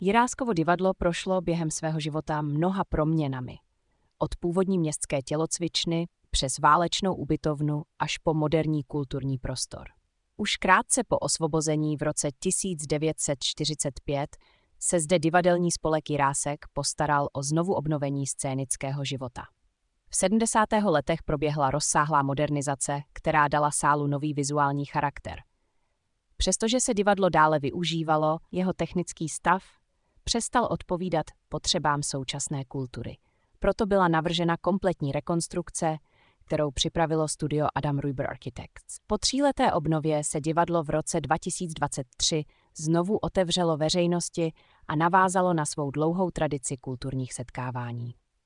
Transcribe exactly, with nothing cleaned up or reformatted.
Jiráskovo divadlo prošlo během svého života mnoha proměnami. Od původní městské tělocvičny přes válečnou ubytovnu až po moderní kulturní prostor. Už krátce po osvobození v roce tisíc devět set čtyřicet pět se zde divadelní spolek Jirásek postaral o znovu obnovení scénického života. V sedmdesátých letech proběhla rozsáhlá modernizace, která dala sálu nový vizuální charakter. Přestože se divadlo dále využívalo, jeho technický stav přestal odpovídat potřebám současné kultury. Proto byla navržena kompletní rekonstrukce, kterou připravilo studio Adam Reuber Architects. Po tříleté obnově se divadlo v roce dva tisíce dvacet tři znovu otevřelo veřejnosti a navázalo na svou dlouhou tradici kulturních setkávání.